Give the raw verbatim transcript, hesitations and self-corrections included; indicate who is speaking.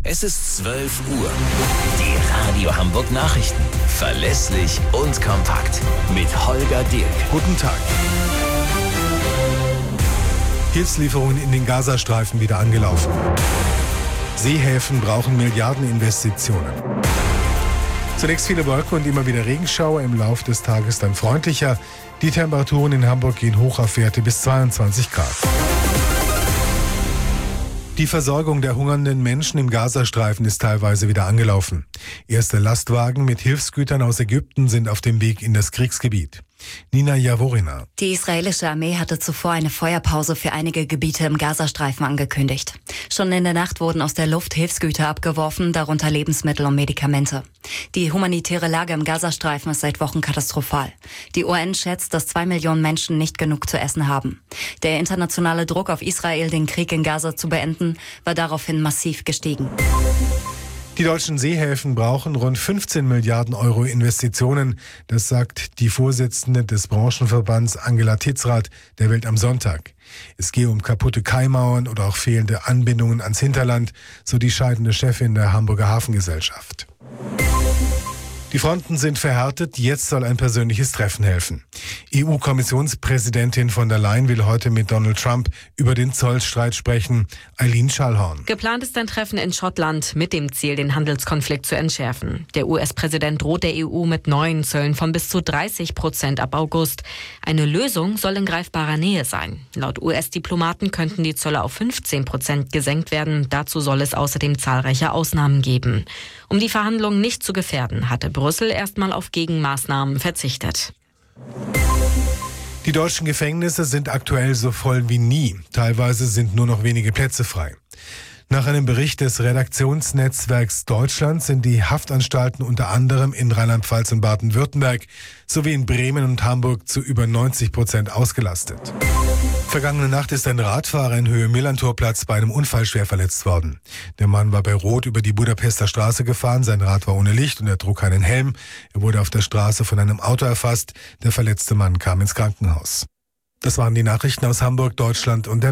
Speaker 1: Es ist zwölf Uhr. Die Radio Hamburg Nachrichten. Verlässlich und kompakt. Mit Holger Dirk.
Speaker 2: Guten Tag. Hilfslieferungen in den Gazastreifen wieder angelaufen. Seehäfen brauchen Milliardeninvestitionen. Zunächst viele Wolken und immer wieder Regenschauer, im Laufe des Tages dann freundlicher. Die Temperaturen in Hamburg gehen hoch auf Werte bis zweiundzwanzig Grad. Die Versorgung der hungernden Menschen im Gazastreifen ist teilweise wieder angelaufen. Erste Lastwagen mit Hilfsgütern aus Ägypten sind auf dem Weg in das Kriegsgebiet. Nina Jaworina.
Speaker 3: Die israelische Armee hatte zuvor eine Feuerpause für einige Gebiete im Gazastreifen angekündigt. Schon in der Nacht wurden aus der Luft Hilfsgüter abgeworfen, darunter Lebensmittel und Medikamente. Die humanitäre Lage im Gazastreifen ist seit Wochen katastrophal. Die U N schätzt, dass zwei Millionen Menschen nicht genug zu essen haben. Der internationale Druck auf Israel, den Krieg in Gaza zu beenden, war daraufhin massiv gestiegen.
Speaker 2: Die deutschen Seehäfen brauchen rund fünfzehn Milliarden Euro Investitionen. Das sagt die Vorsitzende des Branchenverbands Angela Titzrath der Welt am Sonntag. Es gehe um kaputte Kaimauern oder auch fehlende Anbindungen ans Hinterland, so die scheidende Chefin der Hamburger Hafengesellschaft. Die Fronten sind verhärtet, jetzt soll ein persönliches Treffen helfen. E U-Kommissionspräsidentin von der Leyen will heute mit Donald Trump über den Zollstreit sprechen. Eileen Schallhorn.
Speaker 4: Geplant ist ein Treffen in Schottland mit dem Ziel, den Handelskonflikt zu entschärfen. Der U S-Präsident droht der E U mit neuen Zöllen von bis zu dreißig Prozent ab August. Eine Lösung soll in greifbarer Nähe sein. Laut U S-Diplomaten könnten die Zölle auf fünfzehn Prozent gesenkt werden. Dazu soll es außerdem zahlreiche Ausnahmen geben. Um die Verhandlungen nicht zu gefährden, hatte Brüssel erstmal auf Gegenmaßnahmen verzichtet.
Speaker 2: Die deutschen Gefängnisse sind aktuell so voll wie nie. Teilweise sind nur noch wenige Plätze frei. Nach einem Bericht des Redaktionsnetzwerks Deutschland sind die Haftanstalten unter anderem in Rheinland-Pfalz und Baden-Württemberg sowie in Bremen und Hamburg zu über neunzig Prozent ausgelastet. Vergangene Nacht ist ein Radfahrer in Höhe Millantorplatz bei einem Unfall schwer verletzt worden. Der Mann war bei Rot über die Budapester Straße gefahren, sein Rad war ohne Licht und er trug keinen Helm. Er wurde auf der Straße von einem Auto erfasst. Der verletzte Mann kam ins Krankenhaus. Das waren die Nachrichten aus Hamburg, Deutschland und der